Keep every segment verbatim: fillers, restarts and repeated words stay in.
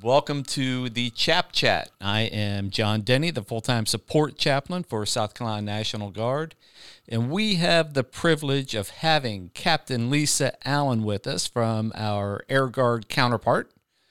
Welcome to the Chap Chat. I am John Denny, the full-time support chaplain for South Carolina National Guard, and we have the privilege of having Captain Lisa Allen with us from our Air Guard counterpart.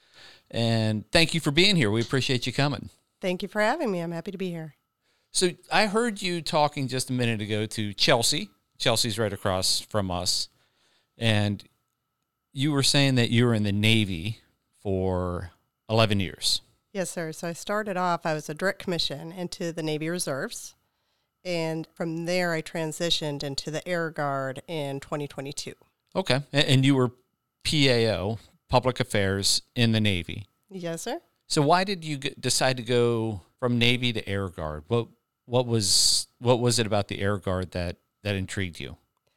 And thank you for being here. We appreciate you coming. Thank you for having me. I'm happy to be here. So I heard you talking just a minute ago to Chelsea. Chelsea's right across from us. And you were saying that you were in the Navy for eleven years. Yes, sir. So I started off, I was a direct commission into the Navy Reserves. And from there, I transitioned into the Air Guard in twenty twenty-two. Okay. And you were P A O, Public Affairs, in the Navy. Yes, sir. So why did you g- decide to go from Navy to Air Guard? What what was what was it about the Air Guard that, that intrigued you?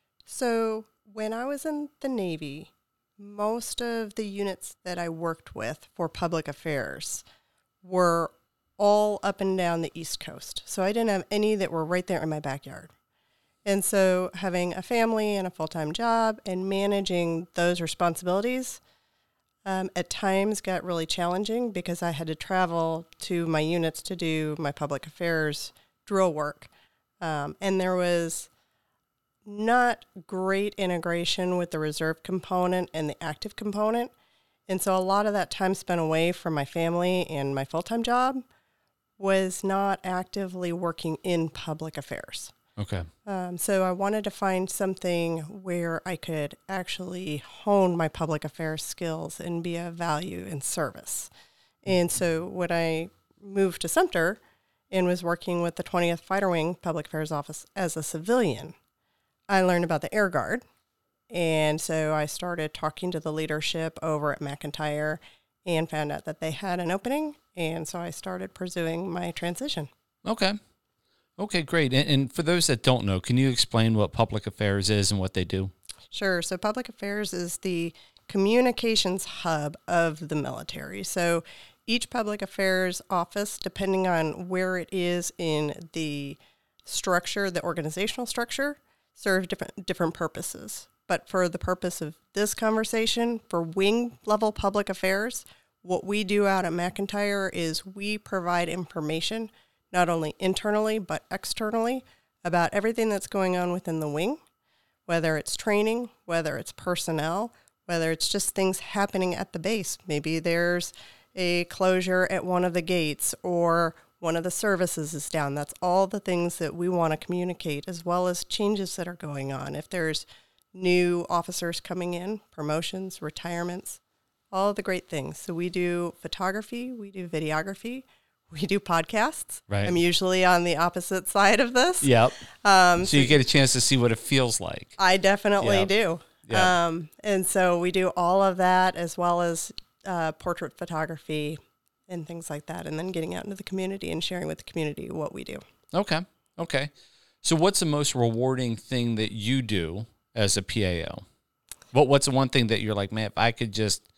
So when I was in the Navy, most of the units that I worked with for public affairs were all up and down the East Coast. So I didn't have any that were right there in my backyard. And so having a family and a full-time job and managing those responsibilities um, at times got really challenging because I had to travel to my units to do my public affairs drill work. Um, and there was not great integration with the reserve component and the active component. And so a lot of that time spent away from my family and my full-time job was not actively working in public affairs. Okay. Um, so I wanted to find something where I could actually hone my public affairs skills and be of value and service. And so when I moved to Sumter and was working with the twentieth Fighter Wing Public Affairs Office as a civilian, I learned about the Air Guard, and so I started talking to the leadership over at McIntyre and found out that they had an opening, and so I started pursuing my transition. Okay. Okay, great. And, and for those that don't know, can you explain what public affairs is and what they do? Sure. So public affairs is the communications hub of the military. So each public affairs office, depending on where it is in the structure, the organizational structure, serve different different purposes. But for the purpose of this conversation, for wing level public affairs, what we do out at McIntyre is we provide information not only internally but externally about everything that's going on within the wing, whether it's training, whether it's personnel, whether it's just things happening at the base. Maybe there's a closure at one of the gates or one of the services is down. That's all the things that we want to communicate, as well as changes that are going on. If there's new officers coming in, promotions, retirements, all the great things. So we do photography, we do videography, we do podcasts. Right. I'm usually on the opposite side of this. Yep. Um, so, so you get a chance to see what it feels like. I definitely Yep. do. Yep. Um, and so we do all of that, as well as uh, portrait photography and things like that, and then getting out into the community and sharing with the community what we do. Okay. Okay. So what's the most rewarding thing that you do as a P A O? What What's the one thing that you're like, man, if I could just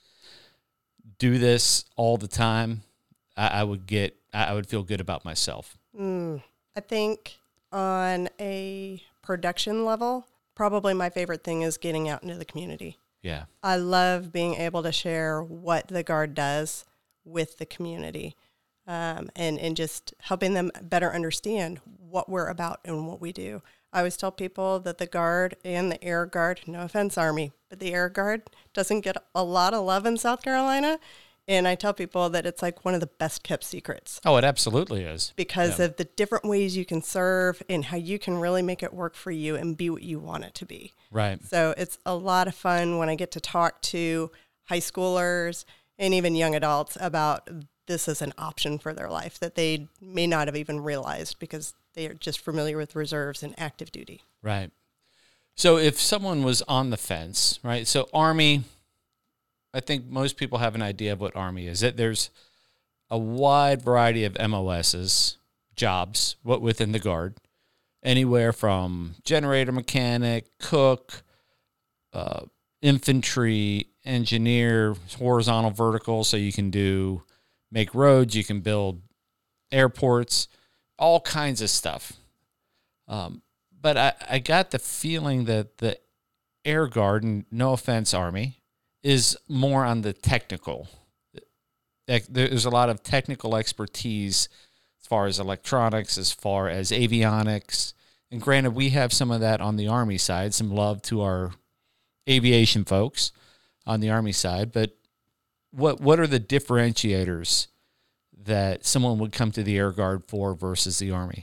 do this all the time, I, I would get, I, I would feel good about myself? Mm, I think on a production level, probably my favorite thing is getting out into the community. Yeah. I love being able to share what the Guard does with the community, um, and, and just helping them better understand what we're about and what we do. I always tell people that the Guard and the Air Guard, no offense, Army, but the Air Guard doesn't get a lot of love in South Carolina. And I tell people that it's like one of the best kept secrets. Oh, it absolutely is. Because Yeah. of the different ways you can serve and how you can really make it work for you and be what you want it to be. Right. So it's a lot of fun when I get to talk to high schoolers and even young adults about this as an option for their life that they may not have even realized because they are just familiar with reserves and active duty. Right. So if someone was on the fence, right? So Army, I think most people have an idea of what Army is. That there's a wide variety of M O Ss, jobs, what within the Guard, anywhere from generator mechanic, cook, uh, infantry, engineer, horizontal, vertical, so you can do, make roads, you can build airports, all kinds of stuff. Um, but I, I got the feeling that the Air Guard, and no offense, Army, is more on the technical there's a lot of technical expertise as far as electronics, as far as avionics. And granted, we have some of that on the Army side, some love to our aviation folks on the Army side. But what what are the differentiators that someone would come to the Air Guard for versus the Army?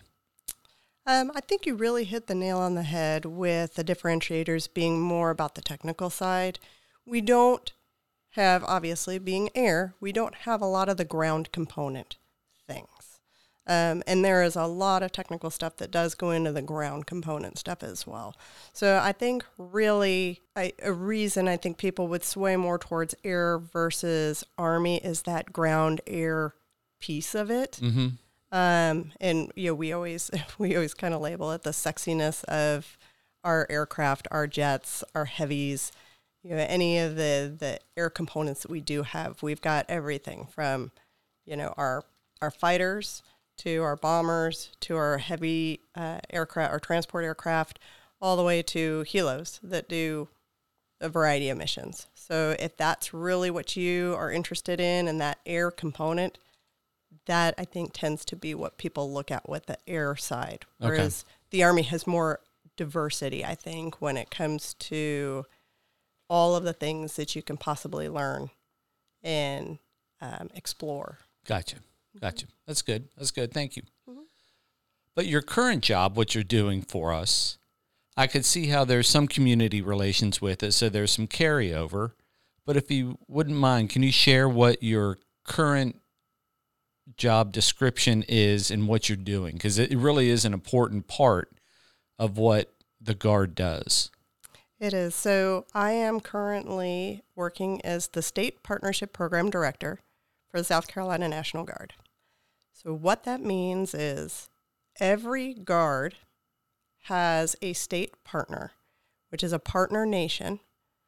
Um, I think you really hit the nail on the head with the differentiators being more about the technical side. We don't have, obviously, being air, we don't have a lot of the ground component things. Um, and there is a lot of technical stuff that does go into the ground component stuff as well. So I think really I, a reason I think people would sway more towards air versus Army is that ground air piece of it. Mm-hmm. Um, and you know, we always we always kind of label it the sexiness of our aircraft, our jets, our heavies. You know, any of the, the air components that we do have, we've got everything from, you know, our our fighters to our bombers to our heavy uh, aircraft, our transport aircraft, all the way to helos that do a variety of missions. So if that's really what you are interested in, and that air component, that I think tends to be what people look at with the air side. Whereas okay. the Army has more diversity, I think, when it comes to all of the things that you can possibly learn and um, explore. Gotcha. Gotcha. Mm-hmm. That's good. That's good. Thank you. Mm-hmm. But your current job, what you're doing for us, I could see how there's some community relations with it, so there's some carryover. But if you wouldn't mind, can you share what your current job description is and what you're doing? Because it really is an important part of what the Guard does. It is. So I am currently working as the State Partnership Program Director for the South Carolina National Guard. So what that means is every Guard has a state partner, which is a partner nation,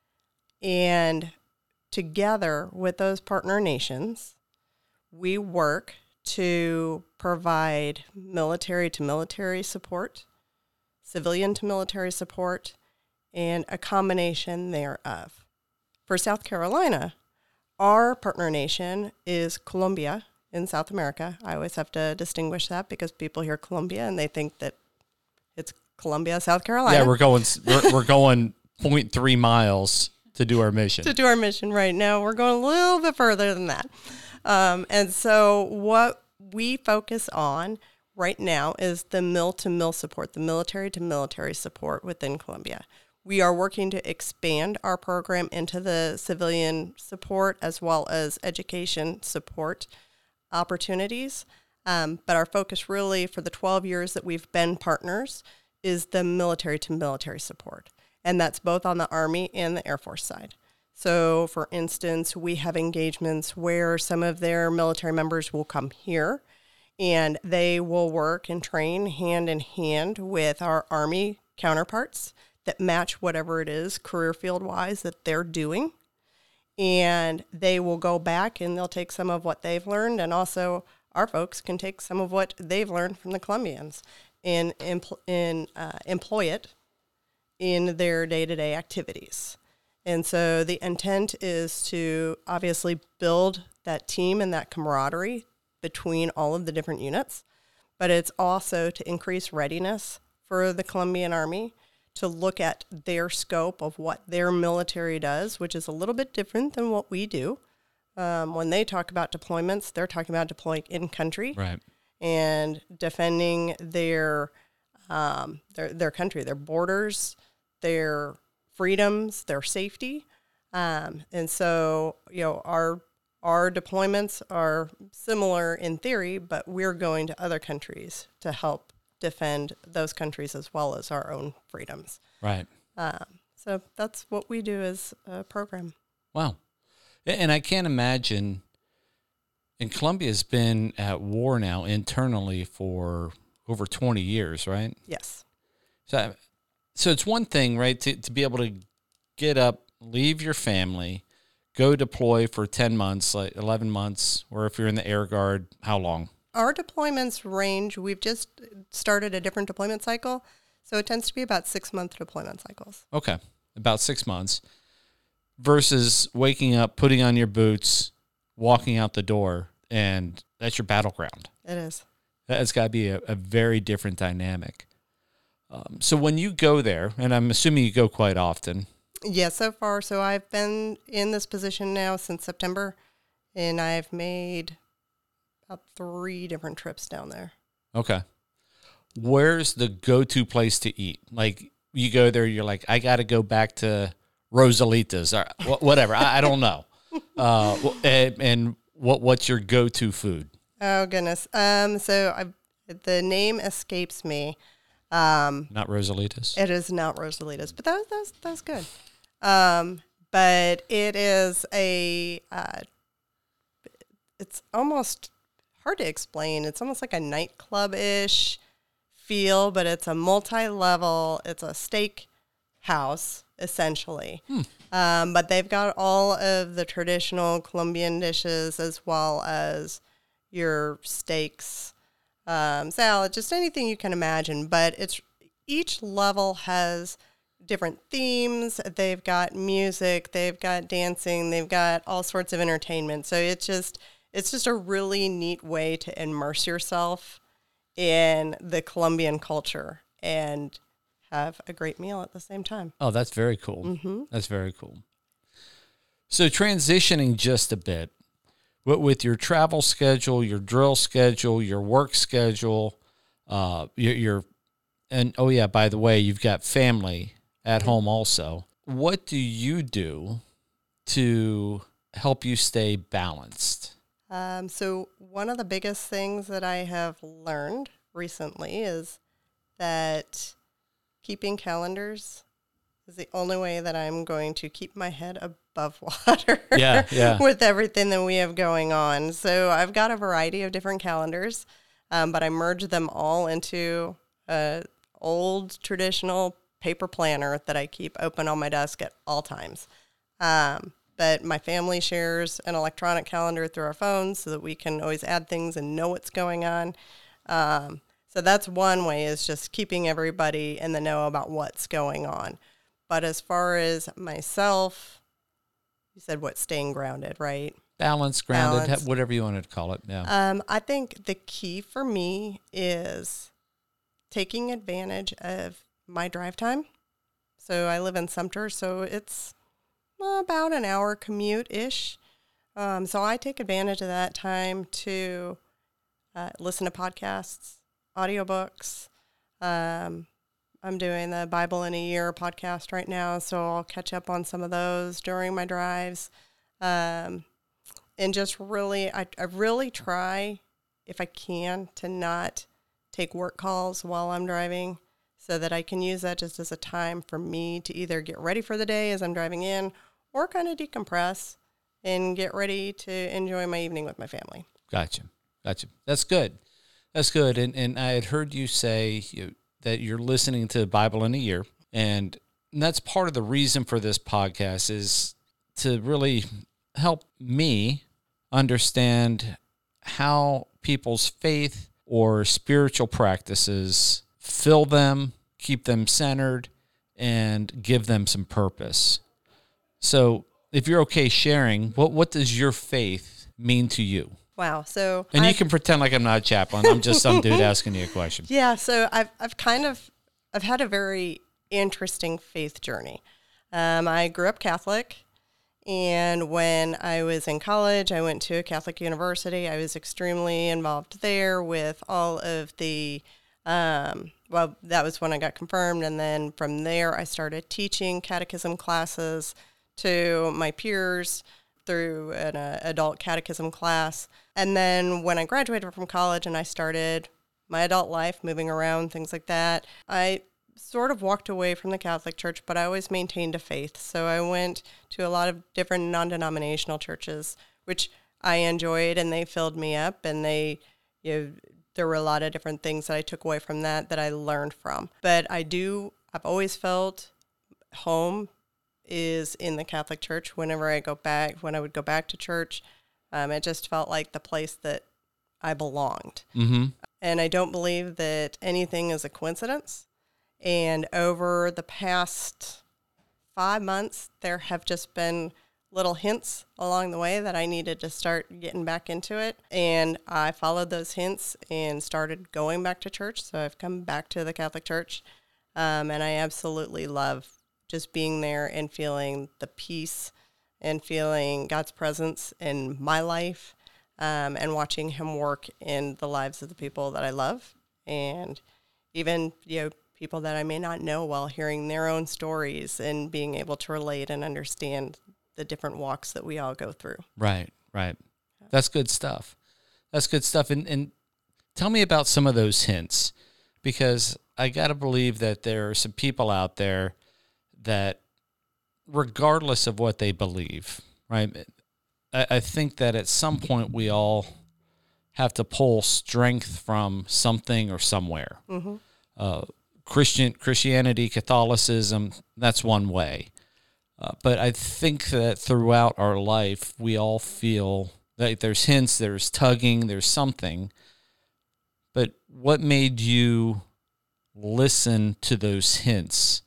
and together with those partner nations, we work to provide military to military support, civilian to military support, and a combination thereof. For South Carolina, our partner nation is Colombia in South America. I always have to distinguish that because people hear Colombia and they think that it's Columbia, South Carolina. Yeah, we're going we're, we're going zero point three miles to do our mission. To do our mission right now. We're going a little bit further than that. Um, and so what we focus on right now is the mil-to-mil support, the military-to-military support within Colombia. We are working to expand our program into the civilian support as well as education support opportunities. Um, but our focus really for the twelve years that we've been partners is the military-to-military support. And that's both on the Army and the Air Force side. So, for instance, we have engagements where some of their military members will come here and they will work and train hand in hand with our Army counterparts that match whatever it is career field-wise that they're doing. And they will go back and they'll take some of what they've learned, and also our folks can take some of what they've learned from the Colombians and, empl- and uh, employ it in their day-to-day activities. And so the intent is to obviously build that team and that camaraderie between all of the different units, but it's also to increase readiness for the Colombian Army to look at their scope of what their military does, which is a little bit different than what we do. Um, when they talk about deployments, they're talking about deploying in country, right, and defending their um, their their country, their borders, their freedoms, their safety. Um, and so, you know, our our deployments are similar in theory, but we're going to other countries to help defend those countries as well as our own freedoms. Right. Um, so that's what we do as a program. Wow. And I can't imagine, and Colombia's been at war now internally for over twenty years, right? Yes. So, so it's one thing, right, to, to be able to get up, leave your family, go deploy for ten months, like eleven months, or if you're in the Air Guard, how long? Our deployments range. We've just started a different deployment cycle, so it tends to be about six-month deployment cycles. Okay, about six months versus waking up, putting on your boots, walking out the door, and that's your battleground. It is. That's got to be a, a very different dynamic. Um, so when you go there, and I'm assuming you go quite often. Yeah, so far. So I've been in this position now since September, and I've made about three different trips down there. Okay. Where's the go-to place to eat? Like, you go there, you're like, I got to go back to Rosalita's or whatever. I, I don't know. Uh, and, and what what's your go-to food? Oh, goodness. Um, so I, the name escapes me. Um, Not Rosalita's? It is not Rosalita's, but that was, that was, that was good. Um, but it is a, uh, it's almost hard to explain. It's almost like a nightclub-ish feel, but it's a multi-level, it's a steak house, essentially. Hmm. Um, but they've got all of the traditional Colombian dishes as well as your steaks, um, salad, just anything you can imagine. But it's each level has different themes. They've got music, they've got dancing, they've got all sorts of entertainment. So it's just it's just a really neat way to immerse yourself in the Colombian culture and have a great meal at the same time. Oh, that's very cool. Mm-hmm. That's very cool. So transitioning just a bit, with your travel schedule, your drill schedule, your work schedule, uh, your, your, and oh yeah, by the way, you've got family at home also. What do you do to help you stay balanced? Um, so one of the biggest things that I have learned recently is that keeping calendars is the only way that I'm going to keep my head above water yeah, yeah. with everything that we have going on. So I've got a variety of different calendars, um, but I merged them all into an old traditional paper planner that I keep open on my desk at all times. Um, but my family shares an electronic calendar through our phones so that we can always add things and know what's going on. Um, so that's one way, is just keeping everybody in the know about what's going on. But as far as myself, you said what, staying grounded, right? Balance, grounded, Balance. Whatever you wanted to call it. Yeah. Um, I think the key for me is taking advantage of my drive time. So I live in Sumter, so it's about an hour commute-ish. Um, so I take advantage of that time to uh, listen to podcasts, audiobooks. Um, I'm doing the Bible in a Year podcast right now, so I'll catch up on some of those during my drives. Um, and just really, I, I really try, if I can, to not take work calls while I'm driving, so that I can use that just as a time for me to either get ready for the day as I'm driving in, or kind of decompress and get ready to enjoy my evening with my family. Gotcha. Gotcha. That's good. That's good. And and I had heard you say you, that you're listening to Bible in a Year, and that's part of the reason for this podcast, is to really help me understand how people's faith or spiritual practices fill them, keep them centered, and give them some purpose. So if you're okay sharing, what what does your faith mean to you? Wow. So And I've, you can pretend like I'm not a chaplain. I'm just some dude asking you a question. Yeah. So I've I've kind of I've had a very interesting faith journey. Um, I grew up Catholic, and when I was in college, I went to a Catholic university. I was extremely involved there with all of the. Um, well, that was when I got confirmed, and then from there, I started teaching catechism classes to my peers through an uh, adult catechism class. And then when I graduated from college and I started my adult life, moving around, things like that, I sort of walked away from the Catholic Church, but I always maintained a faith. So I went to a lot of different non-denominational churches, which I enjoyed, and they filled me up, and they, you know, there were a lot of different things that I took away from that that I learned from. But I do, I've always felt home is in the Catholic Church. Whenever I go back, when I would go back to church, um, it just felt like the place that I belonged. Mm-hmm. And I don't believe that anything is a coincidence. And over the past five months, there have just been little hints along the way that I needed to start getting back into it. And I followed those hints and started going back to church. So I've come back to the Catholic Church. Um, and I absolutely love just being there and feeling the peace and feeling God's presence in my life, um, and watching him work in the lives of the people that I love. And even, you know, people that I may not know well, hearing their own stories and being able to relate and understand the different walks that we all go through. Right, right. That's good stuff. That's good stuff. And, and tell me about some of those hints, because I got to believe that there are some people out there that, regardless of what they believe, right, I, I think that at some point we all have to pull strength from something or somewhere. Mm-hmm. Uh, Christian Christianity, Catholicism, that's one way. Uh, but I think that throughout our life, we all feel that there's hints, there's tugging, there's something. But what made you listen to those hints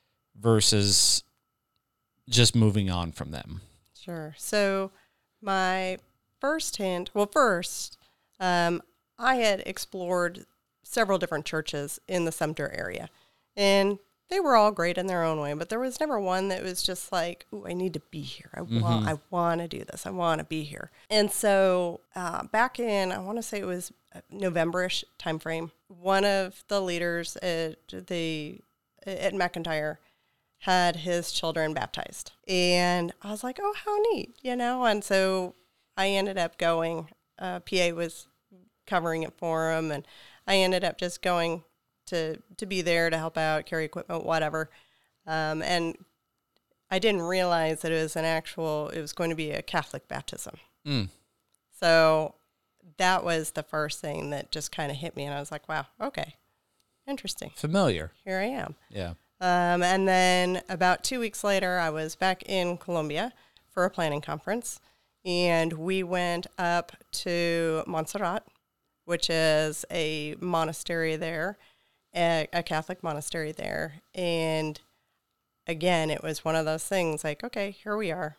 versus just moving on from them? Sure. So my first hint, well, first, um, I had explored several different churches in the Sumter area, and they were all great in their own way, but there was never one that was just like, ooh, I need to be here. I mm-hmm. want, I want to do this. I want to be here. And so uh, back in, I want to say it was November-ish timeframe, one of the leaders at the at McIntyre had his children baptized. And I was like, oh, how neat, you know? And so I ended up going, uh, P A was covering it for him, and I ended up just going to to be there to help out, carry equipment, whatever. Um, and I didn't realize that it was an actual, it was going to be a Catholic baptism. Mm. So that was the first thing that just kind of hit me. And I was like, wow, okay, interesting. Familiar. Here I am. Yeah. Um, and then about two weeks later, I was back in Colombia for a planning conference. And we went up to Montserrat, which is a monastery there, a, a Catholic monastery there. And again, it was one of those things like, okay, here we are.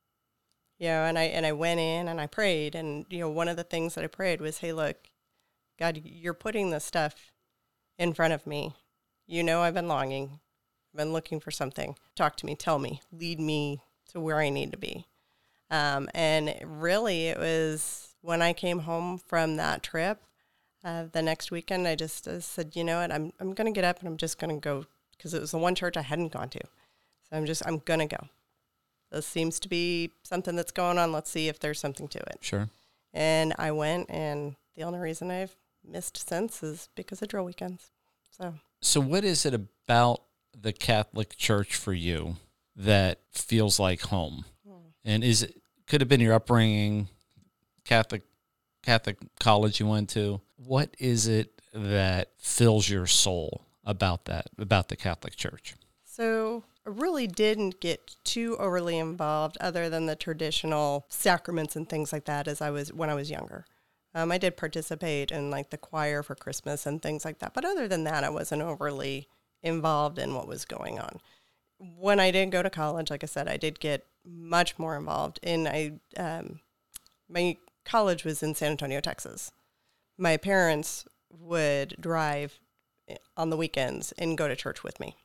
You know, and I, and I went in and I prayed. And, you know, one of the things that I prayed was, hey, look, God, you're putting this stuff in front of me. You know, I've been longing. I've been looking for something. Talk to me, tell me, lead me to where I need to be. Um, and really, it was when I came home from that trip, uh, the next weekend, I just uh, said, you know what, I'm I'm going to get up and I'm just going to go, because it was the one church I hadn't gone to. So I'm just, I'm going to go. This seems to be something that's going on. Let's see if there's something to it. Sure. And I went, and the only reason I've missed since is because of drill weekends. So, so what is it about the Catholic Church for you that feels like home? And is it, could have been your upbringing, Catholic Catholic college you went to? What is it that fills your soul about that, about the Catholic Church? So I really didn't get too overly involved other than the traditional sacraments and things like that as I was when I was younger. Um, I did participate in like the choir for Christmas and things like that. But other than that, I wasn't overly involved in what was going on. When I did go to college, like I said, I did get much more involved. And I, um, my college was in San Antonio, Texas. My parents would drive on the weekends and go to church with me.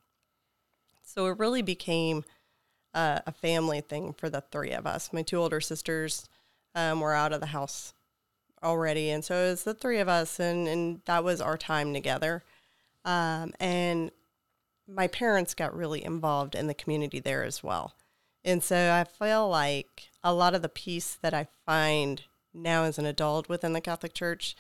So it really became uh, a family thing for the three of us. My two older sisters um, were out of the house already. And so it was the three of us, and, and that was our time together. Um, and my parents got really involved in the community there as well. And so I feel like a lot of the peace that I find now as an adult within the Catholic Church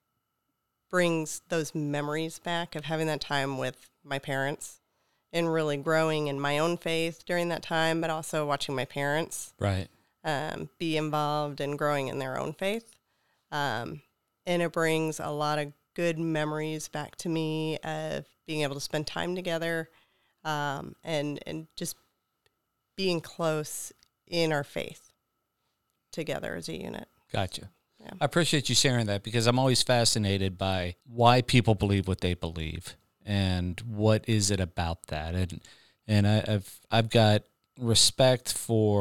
brings those memories back of having that time with my parents and really growing in my own faith during that time, but also watching my parents right um, be involved and growing in their own faith. Um, and it brings a lot of good memories back to me of being able to spend time together um, and and just being close in our faith together as a unit. Gotcha. Yeah. I appreciate you sharing that, because I'm always fascinated by why people believe what they believe and what is it about that. And and I, I've I've got respect for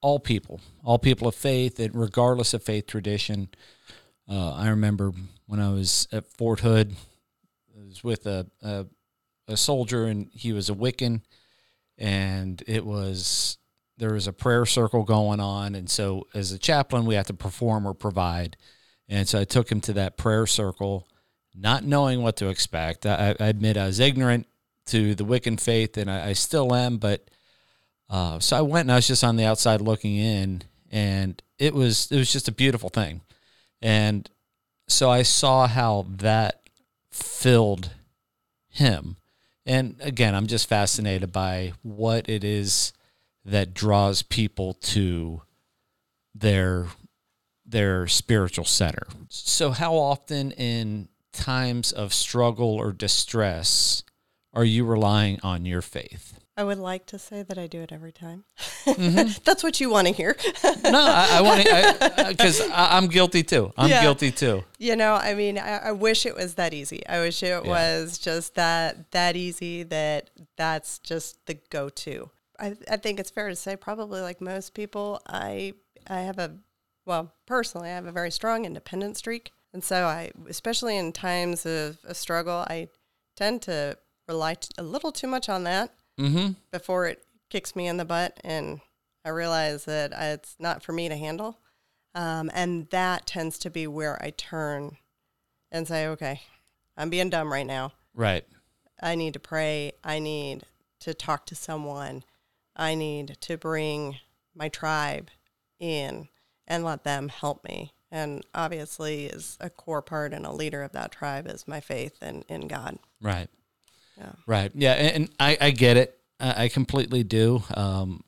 all people, all people of faith, and regardless of faith tradition. Uh, I remember when I was at Fort Hood, I was with a, a a soldier, and he was a Wiccan, and it was there was a prayer circle going on, and so as a chaplain, we have to perform or provide, and so I took him to that prayer circle, not knowing what to expect. I, I admit I was ignorant to the Wiccan faith, and I, I still am, but uh, so I went, and I was just on the outside looking in, and it was it was just a beautiful thing. And so I saw how that filled him. And again, I'm just fascinated by what it is that draws people to their their spiritual center. So how often in times of struggle or distress are you relying on your faith? I would like to say that I do it every time. Mm-hmm. That's what you want to hear. No, I, I want to, because I'm guilty too. I'm Yeah. guilty too. You know, I mean, I, I wish it was that easy. I wish it Yeah. was just that that easy, that that's just the go-to. I, I think it's fair to say, probably like most people, I I have a, well, personally, I have a very strong independent streak. And so I, especially in times of a struggle, I tend to rely t- a little too much on that. Mm-hmm. Before it kicks me in the butt and I realize that it's not for me to handle. Um, and that tends to be where I turn and say, okay, I'm being dumb right now. Right. I need to pray. I need to talk to someone. I need to bring my tribe in and let them help me. And obviously, is a core part and a leader of that tribe is my faith in, in God. Right. Yeah. Right. Yeah. And, and I, I get it. I, I completely do. Um,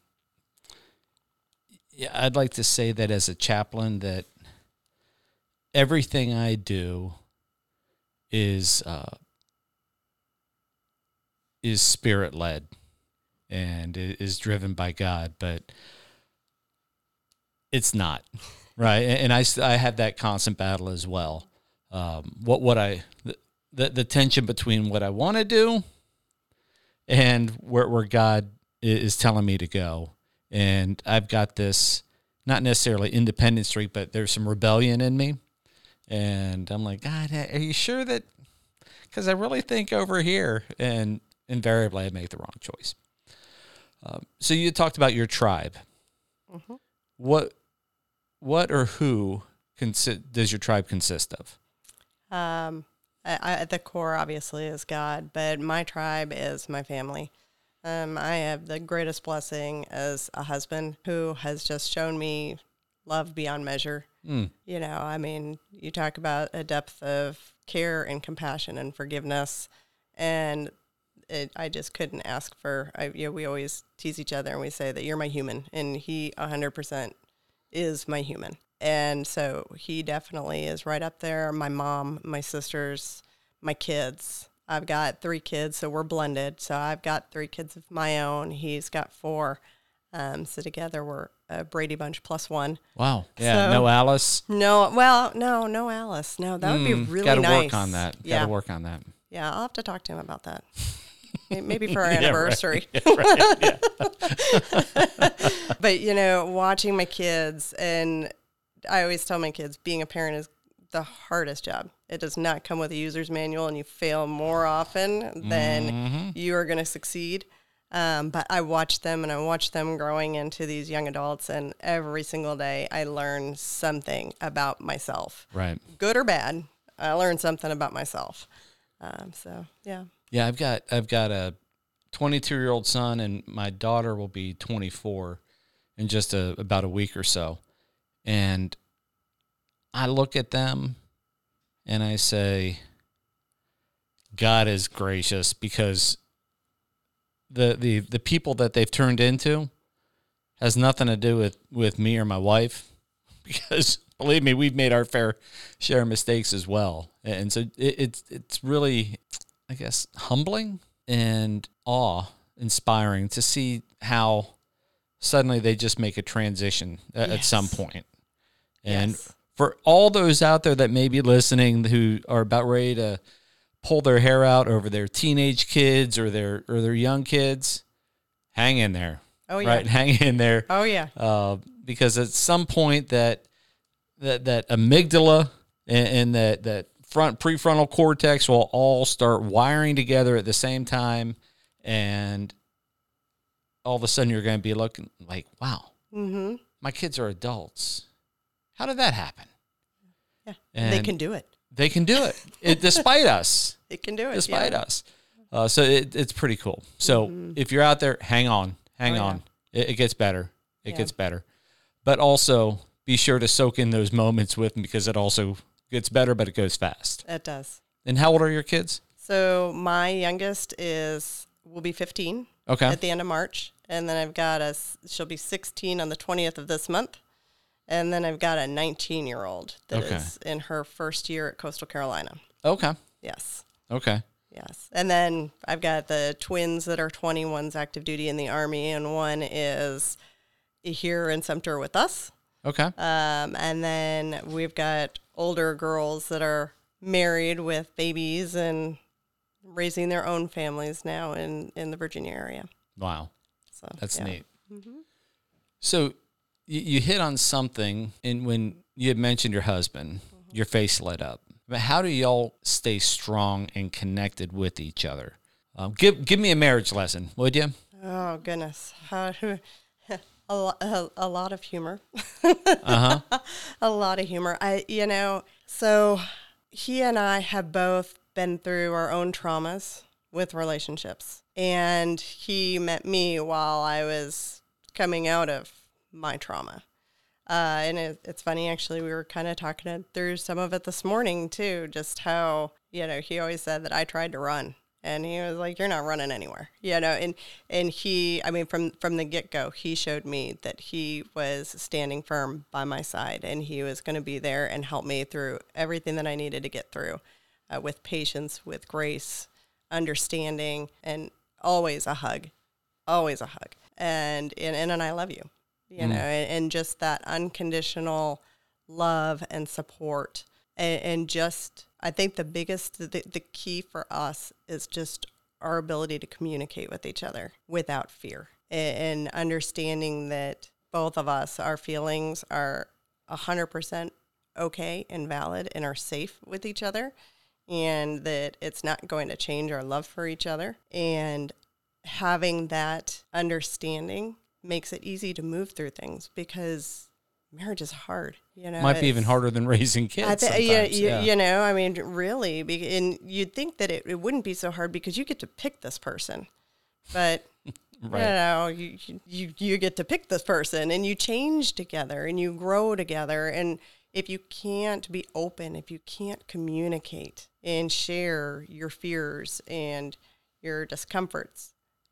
yeah, I'd like to say that as a chaplain, that everything I do is uh, is spirit led and it is driven by God, but it's not. Right. And, and I, I have that constant battle as well. Um, what what I the, the the tension between what I want to do and where where God is telling me to go. And I've got this, not necessarily independent streak, but there's some rebellion in me. And I'm like, God, are you sure that, because I really think over here, and invariably I make the wrong choice. Um, so you talked about your tribe. Mm-hmm. What what or who consi- does your tribe consist of? Um, I, I, at the core, obviously, is God, but my tribe is my family. Um, I have the greatest blessing as a husband who has just shown me love beyond measure. Mm. You know, I mean, you talk about a depth of care and compassion and forgiveness, and it, I just couldn't ask for, I, you know, we always tease each other and we say that you're my human, and he one hundred percent is my human. And so he definitely is right up there. My mom, my sisters, my kids. I've got three kids, so we're blended. So I've got three kids of my own. He's got four. Um, so together we're a Brady Bunch plus one. Wow. Yeah. So- no Alice. No, well, no, no Alice. No, that would be Mm, really gotta nice. work on that. Yeah. Gotta work on that. Yeah, I'll have to talk to him about that. Maybe for our Yeah, right. anniversary. Yeah, right. Yeah. But, you know, watching my kids, and I always tell my kids, being a parent is the hardest job. It does not come with a user's manual, and you fail more often than Mm-hmm. you are going to succeed. Um, but I watch them, and I watch them growing into these young adults, and every single day I learn something about myself. Right. Good or bad, I learn something about myself. Um, so, yeah. Yeah, I've got I've got a twenty-two-year-old son, and my daughter will be twenty-four in just a, about a week or so. And I look at them and I say, God is gracious, because the the the people that they've turned into has nothing to do with, with me or my wife, because believe me, we've made our fair share of mistakes as well. And so it, it's it's really, I guess, humbling and awe-inspiring to see how suddenly they just make a transition at, at Yes. some point. And Yes. for all those out there that may be listening who are about ready to pull their hair out over their teenage kids or their or their young kids, hang in there. Oh, yeah. right? Hang in there. Oh, yeah. Uh, because at some point that that that amygdala and, and that that front prefrontal cortex will all start wiring together at the same time, and all of a sudden you're going to be looking like, wow, Mm-hmm. my kids are adults. How did that happen? Yeah. And they can do it. They can do it, it despite us. They can do it. Despite yeah. us. Uh, so it, it's pretty cool. So Mm-hmm. if you're out there, hang on, hang Oh, on. It, it gets better. It Yeah. gets better. But also be sure to soak in those moments with them, because it also gets better, but it goes fast. It does. And how old are your kids? So my youngest is will be fifteen Okay. at the end of March, and then I've got a s- she'll be sixteen on the twentieth of this month, and then I've got a nineteen year old that Okay. is in her first year at Coastal Carolina. Okay. Yes, Okay. yes, and then I've got the twins that are twenty. One's active duty in the Army, and one is here in Sumter with us. Okay. Um, and then we've got older girls that are married with babies and raising their own families now in, in the Virginia area. Wow. So That's yeah. neat. So you, you hit on something, and when you had mentioned your husband, your face lit up. But how do y'all stay strong and connected with each other? Um, give give me a marriage lesson, would you? Oh goodness, How, a, lo- a, a lot of humor. Uh huh. A lot of humor. I, you know, so he and I have both been through our own traumas with relationships, and he met me while I was coming out of my trauma. Uh, and it, it's funny, actually, we were kind of talking through some of it this morning too, just how, you know, he always said that I tried to run. And he was like, "You're not running anywhere," you know. And and he, I mean, from from the get go, he showed me that he was standing firm by my side, and he was going to be there and help me through everything that I needed to get through, uh, with patience, with grace, understanding, and always a hug, always a hug. And and and, and I love you, you know, and, and just that unconditional love and support, and, and just. I think the biggest, the, the key for us is just our ability to communicate with each other without fear, and, and understanding that both of us, our feelings are one hundred percent okay and valid and are safe with each other, and that it's not going to change our love for each other. And having that understanding makes it easy to move through things, because marriage is hard, you know. Might be even It's- harder than raising kids. I thi- sometimes. yeah, you, yeah. you know, I mean, really, be, and you'd think that it, it wouldn't be so hard because you get to pick this person, but Right. you know, you, you you get to pick this person, and you change together, and you grow together, and if you can't be open, if you can't communicate and share your fears and your discomforts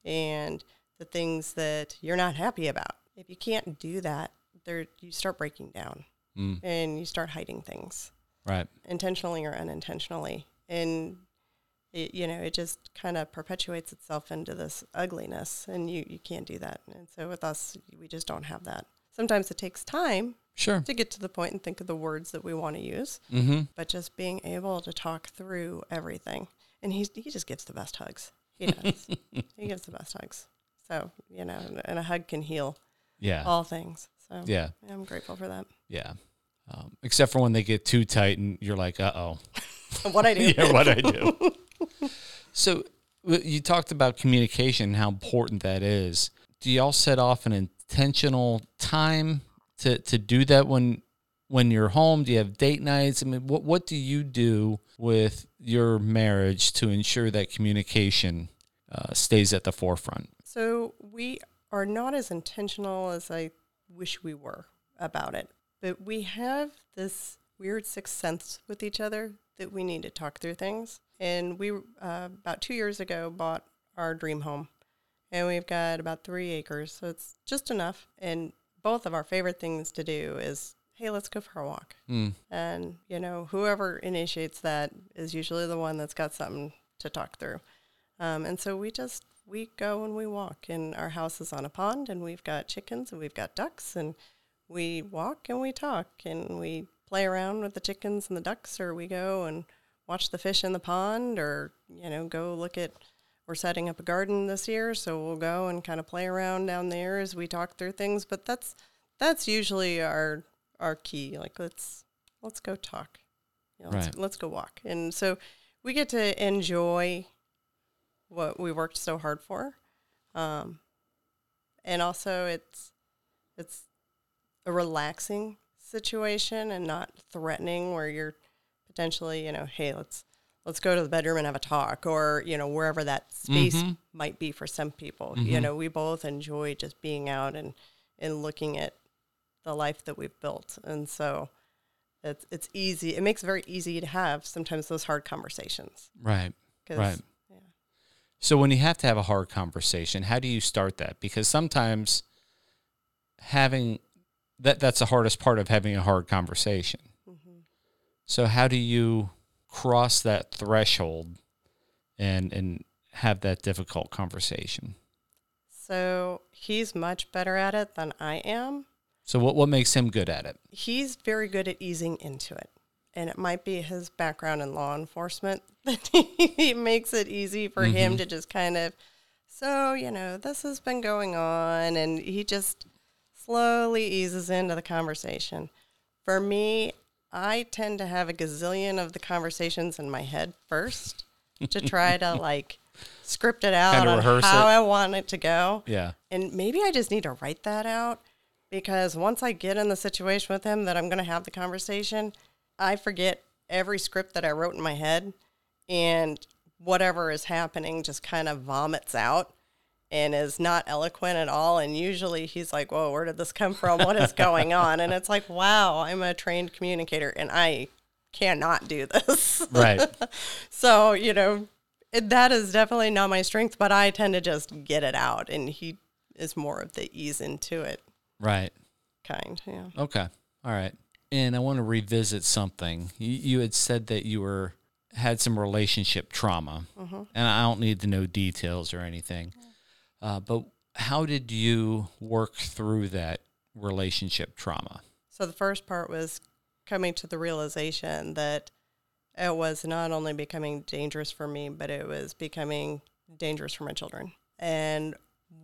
and the things that you're not happy about, if you can't do that, there you start breaking down. Mm. And you start hiding things, Right. intentionally or unintentionally. And, it, you know, it just kind of perpetuates itself into this ugliness, and you, you can't do that. And so with us, we just don't have that. Sometimes it takes time Sure. to get to the point and think of the words that we want to use, Mm-hmm. but just being able to talk through everything. And he, he just gives the best hugs. He does. He gives the best hugs. So, you know, and, and a hug can heal Yeah. all things. So Yeah. I'm grateful for that. Yeah. Um, except for when they get too tight and you're like, uh oh. What I do. Yeah, what I do. So w- you talked about communication and how important that is. Do y'all set off an intentional time to, to do that when when you're home? Do you have date nights? I mean, what what do you do with your marriage to ensure that communication uh, stays at the forefront? So we are not as intentional as I wish we were about it, but we have this weird sixth sense with each other that we need to talk through things. And we, uh, about two years ago, bought our dream home, and we've got about three acres, so it's just enough. And both of our favorite things to do is, hey, let's go for a walk. Mm. And, you know, whoever initiates that is usually the one that's got something to talk through. Um, and so we just, we go and we walk, and our house is on a pond, and we've got chickens and we've got ducks, and we walk and we talk, and we play around with the chickens and the ducks, or we go and watch the fish in the pond, or, you know, go look at we're setting up a garden this year, so we'll go and kind of play around down there as we talk through things. But that's that's usually our our key. Like let's let's go talk, you know, Right. let's, let's go walk, and so we get to enjoy what we worked so hard for, um, and also it's it's a relaxing situation and not threatening where you're potentially, you know, hey, let's let's go to the bedroom and have a talk, or, you know, wherever that space Mm-hmm. might be for some people. Mm-hmm. You know, we both enjoy just being out and, and looking at the life that we've built. And so it's it's easy. It makes it very easy to have sometimes those hard conversations. Right. 'Cause, Right. yeah. So when you have to have a hard conversation, how do you start that? Because sometimes having that that's the hardest part of having a hard conversation. Mm-hmm. So how do you cross that threshold and and have that difficult conversation? So he's much better at it than I am. So what what makes him good at it? He's very good at easing into it. And it might be his background in law enforcement that he makes it easy for Mm-hmm. him to just kind of, so, you know, this has been going on. And he just slowly eases into the conversation. For me, I tend to have a gazillion of the conversations in my head first to try to like script it out Kinda on rehearse how it. I want it to go. Yeah. And maybe I just need to write that out, because once I get in the situation with him that I'm going to have the conversation, I forget every script that I wrote in my head, and whatever is happening just kind of vomits out and is not eloquent at all. And usually he's like, whoa, where did this come from? What is going on? And it's like, wow, I'm a trained communicator and I cannot do this. Right. So, you know, it, that is definitely not my strength, but I tend to just get it out, and he is more of the ease into it Right. kind. Yeah. Okay. All right. And I want to revisit something. You, you had said that you were had some relationship trauma, Mm-hmm. and I don't need to know details or anything. Uh, but how did you work through that relationship trauma? So the first part was coming to the realization that it was not only becoming dangerous for me, but it was becoming dangerous for my children. And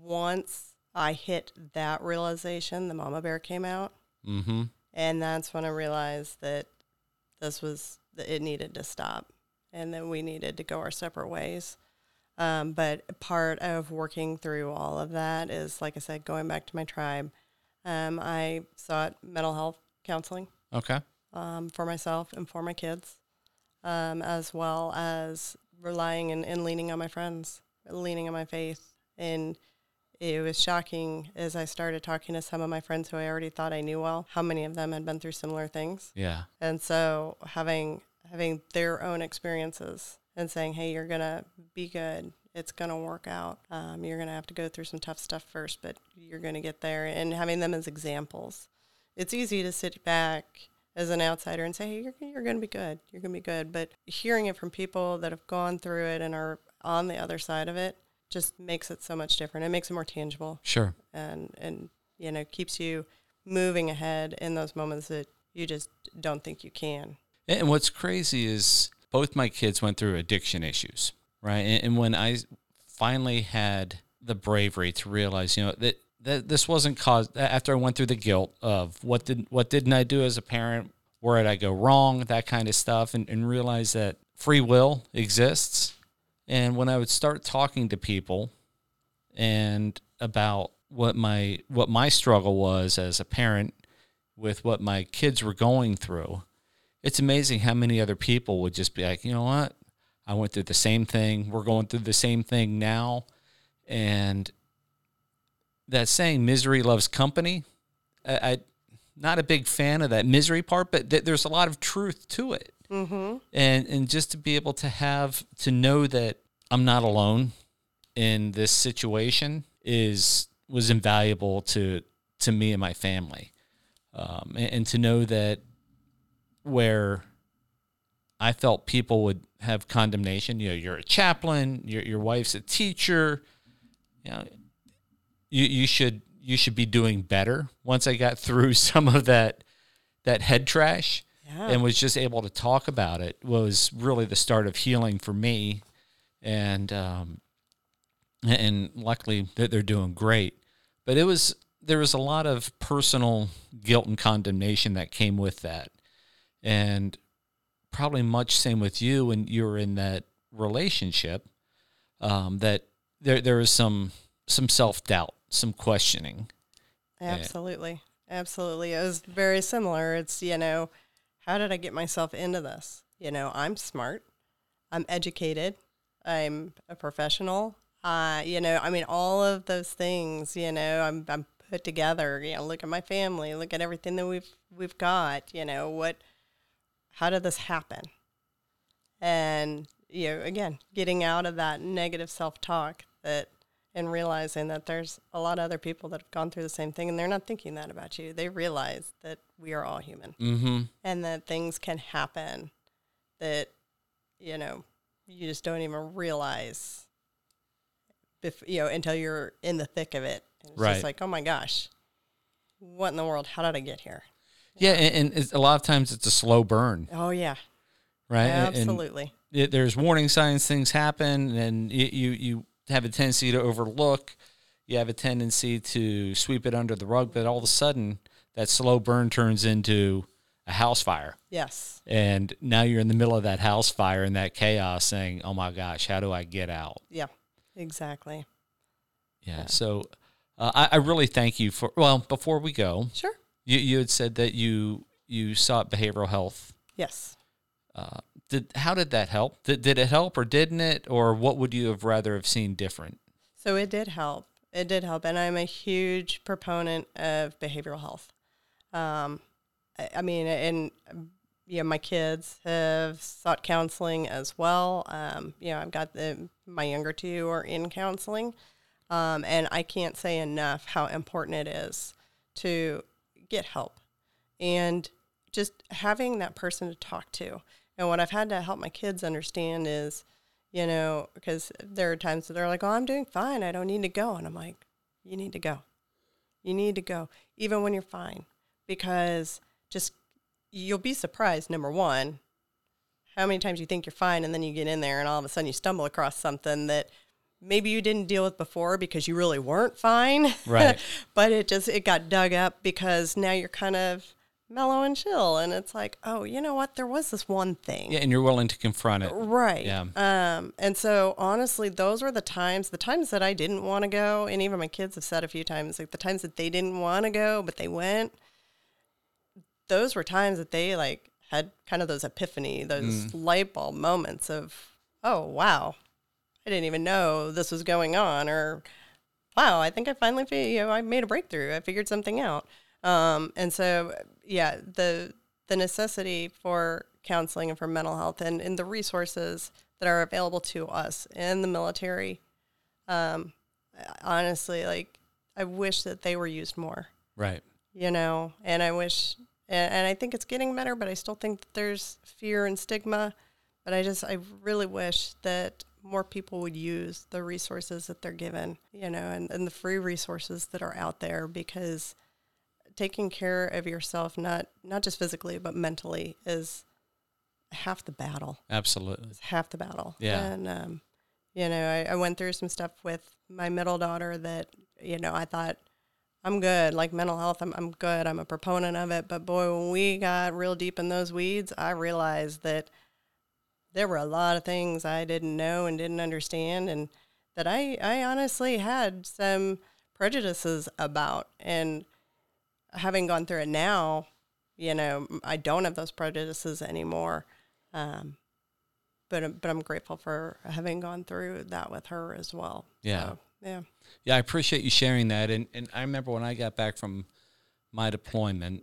once I hit that realization, the mama bear came out. Mm-hmm. And that's when I realized that this was, that it needed to stop and that we needed to go our separate ways. Um, but part of working through all of that is, like I said, going back to my tribe. Um, I sought mental health counseling Okay. um, for myself and for my kids, um, as well as relying and, and leaning on my friends, leaning on my faith. And it was shocking as I started talking to some of my friends who I already thought I knew well, how many of them had been through similar things. Yeah. And so having having their own experiences and saying, hey, you're going to be good. It's going to work out. Um, you're going to have to go through some tough stuff first, but you're going to get there. And having them as examples. It's easy to sit back as an outsider and say, hey, you're, you're going to be good. You're going to be good. But hearing it from people that have gone through it and are on the other side of it just makes it so much different. It makes it more tangible. Sure. And, and you know, keeps you moving ahead in those moments that you just don't think you can. And what's crazy is both my kids went through addiction issues, right? And, and when I finally had the bravery to realize, you know, that, that this wasn't caused after I went through the guilt of what did what didn't I do as a parent, where did I go wrong, that kind of stuff, and, and realize that free will exists. And when I would start talking to people and about what my what my struggle was as a parent with what my kids were going through, it's amazing how many other people would just be like, you know what? I went through the same thing. We're going through the same thing now. And that saying, misery loves company, I, I not a big fan of that misery part, but th- there's a lot of truth to it. Mm-hmm. And and just to be able to have, to know that I'm not alone in this situation is was invaluable to to me and my family. Um, and, and to know that where I felt people would have condemnation, you know, you're a chaplain, your your wife's a teacher, you know, you you should you should be doing better. Once I got through some of that that head trash, Yeah. and was just able to talk about it, was really the start of healing for me. And um, and luckily that they're doing great. But it was there was a lot of personal guilt and condemnation that came with that, and probably much same with you when you were in that relationship. Um, that there there was some some self doubt, some questioning. Absolutely, absolutely. It was very similar. It's you know, how did I get myself into this? You know, I'm smart, I'm educated, I'm a professional. Uh, you know, I mean, all of those things. You know, I'm I'm put together. You know, look at my family, look at everything that we've we've got. You know, what, how did this happen? And you know, again, getting out of that negative self-talk that, and realizing that there's a lot of other people that have gone through the same thing, and they're not thinking that about you. They realize that we are all human, mm-hmm. and that things can happen that, you know, you just don't even realize, if, you know, until you're in the thick of it. And it's right. just like, oh my gosh, what in the world? How did I get here? Yeah, and, and it's, a lot of times it's a slow burn. Oh yeah, right. Absolutely. And it, there's warning signs, things happen, and you, you you have a tendency to overlook. You have a tendency to sweep it under the rug, but all of a sudden, that slow burn turns into a house fire. Yes. And now you're in the middle of that house fire and that chaos, saying, "Oh my gosh, how do I get out?" Yeah, exactly. Yeah. Yeah. So, uh, I, I really thank you for. Well, before we go, Sure. you you had said that you you sought behavioral health. Yes. Uh, did how did that help? Did did it help or didn't it? Or what would you have rather have seen different? So it did help. It did help, and I'm a huge proponent of behavioral health. Um, I, I mean, and yeah, my kids have sought counseling as well. Um, you know, I've got the my younger two are in counseling, um, and I can't say enough how important it is to get help and just having that person to talk to. And what I've had to help my kids understand is, you know, because there are times that they're like, oh, I'm doing fine, I don't need to go. And I'm like, you need to go. You need to go, even when you're fine. Because just, you'll be surprised, number one, how many times you think you're fine and then you get in there and all of a sudden you stumble across something that maybe you didn't deal with before because you really weren't fine. Right. But it just, it got dug up because now you're kind of mellow and chill, and it's like, oh, you know what? There was this one thing. Yeah, and you're willing to confront it. Right. Yeah. Um, and so honestly, those were the times, the times that I didn't want to go, and even my kids have said a few times, like the times that they didn't want to go, but they went, those were times that they like had kind of those epiphany, those mm. light bulb moments of, oh, wow, I didn't even know this was going on, or wow, I think I finally, you know, I made a breakthrough. I figured something out. Um, and so, yeah, the the necessity for counseling and for mental health and, and the resources that are available to us in the military, um, honestly, like, I wish that they were used more. Right. You know, and I wish, and, and I think it's getting better, but I still think that there's fear and stigma. But I just, I really wish that more people would use the resources that they're given, you know, and, and the free resources that are out there, because taking care of yourself, not not just physically, but mentally, is half the battle. Absolutely. It's half the battle. Yeah. And, um, you know, I, I went through some stuff with my middle daughter that, you know, I thought, I'm good. Like mental health, I'm I'm good. I'm a proponent of it. But boy, when we got real deep in those weeds, I realized that there were a lot of things I didn't know and didn't understand, and that I, I honestly had some prejudices about. And having gone through it now, you know, I don't have those prejudices anymore. Um, but but I'm grateful for having gone through that with her as well. Yeah. So, yeah. Yeah, I appreciate you sharing that. And and I remember when I got back from my deployment,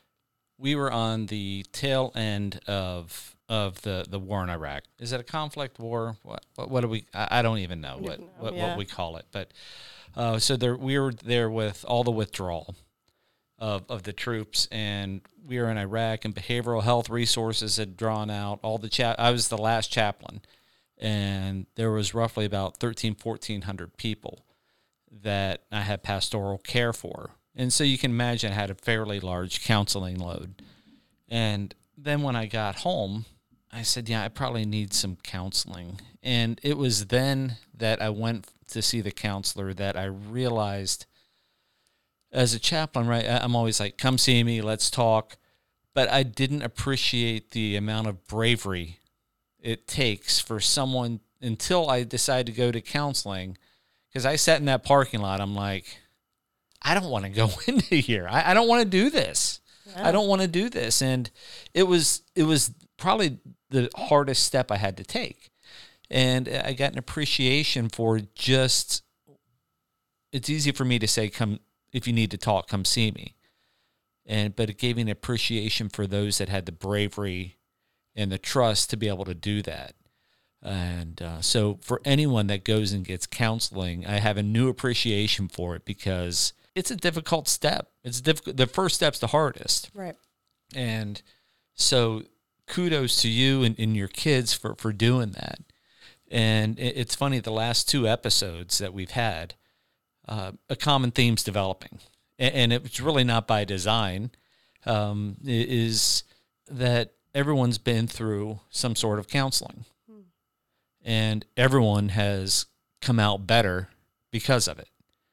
we were on the tail end of of the, the war in Iraq. Is it a conflict war? What what, what do we? I, I don't even know what know, what, yeah. what we call it. But uh, so there we were there with all the withdrawal of of the troops, and we were in Iraq, and behavioral health resources had drawn out all the cha- I was the last chaplain, and there was roughly about thirteen, fourteen hundred people that I had pastoral care for. And so you can imagine I had a fairly large counseling load. And then when I got home, I said, yeah, I probably need some counseling. And it was then that I went to see the counselor that I realized, as a chaplain, right, I'm always like, come see me, let's talk. But I didn't appreciate the amount of bravery it takes for someone, until I decided to go to counseling, because I sat in that parking lot. I'm like, I don't want to go into here. I, I don't want to do this. Yeah. I don't want to do this. And it was it was probably the hardest step I had to take. And I got an appreciation for just, it's easy for me to say, come, if you need to talk, come see me. And but it gave me an appreciation for those that had the bravery and the trust to be able to do that. And uh, so for anyone that goes and gets counseling, I have a new appreciation for it, because it's a difficult step. It's difficult. The first step's the hardest. Right. And so kudos to you and, and your kids for, for doing that. And it, it's funny, the last two episodes that we've had, uh, a common theme's developing. And, and it's really not by design, um, is that everyone's been through some sort of counseling. Hmm. And everyone has come out better because of it.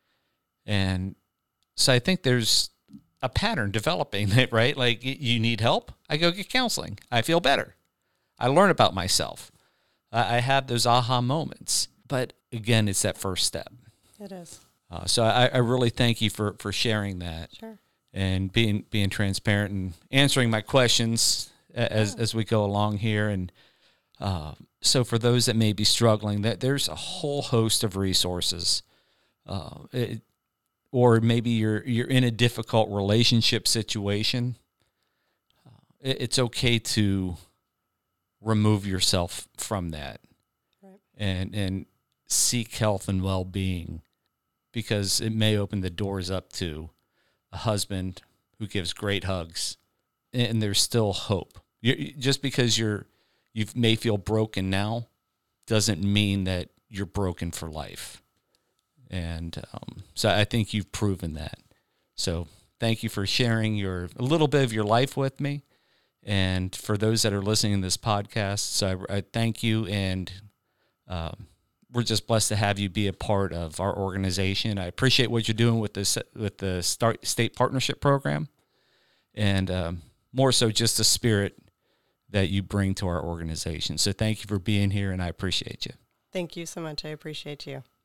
And so I think there's a pattern developing, right? Like, you need help, I go get counseling. I feel better. I learn about myself. I have those aha moments. But again, it's that first step. It is. Uh, so I, I really thank you for, for sharing that. Sure. And being being transparent and answering my questions as yeah. as we go along here. And uh, so for those that may be struggling, that there's a whole host of resources. Uh, it, or maybe you're you're in a difficult relationship situation. Uh, it, it's okay to remove yourself from that, right. and and seek health and well-being, because it may open the doors up to a husband who gives great hugs, and there's still hope. You're, just because you're you may feel broken now doesn't mean that you're broken for life. And um, so I think you've proven that. So thank you for sharing your a little bit of your life with me. And for those that are listening to this podcast, so I, I thank you. And um, we're just blessed to have you be a part of our organization. I appreciate what you're doing with this with the Start State Partnership Program, and um, more so just the spirit that you bring to our organization. So thank you for being here, and I appreciate you. Thank you so much. I appreciate you.